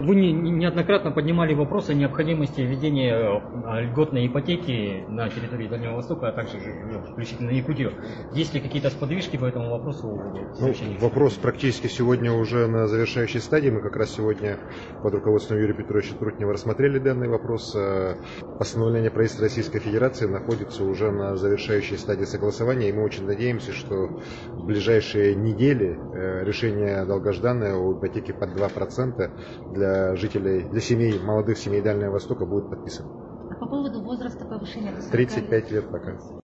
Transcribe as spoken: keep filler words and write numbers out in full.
Вы не- не- неоднократно поднимали вопрос о необходимости введения э, льготной ипотеки на территории Дальнего Востока, а также э, включительно Якутию. Есть ли какие-то сподвижки по этому вопросу? Ну, вопрос практически сегодня уже на завершающей стадии. Мы как раз сегодня под руководством Юрия Петровича Трутнева рассмотрели данный вопрос. Постановление правительства Российской Федерации находится уже на завершающей стадии согласования, и мы очень надеемся, что в ближайшие недели решение долгожданное о ипотеке под два процента для жителей, для семей, молодых семей Дальнего Востока будет подписано. А по поводу возраста повышения до сорока тридцать пять лет? лет пока.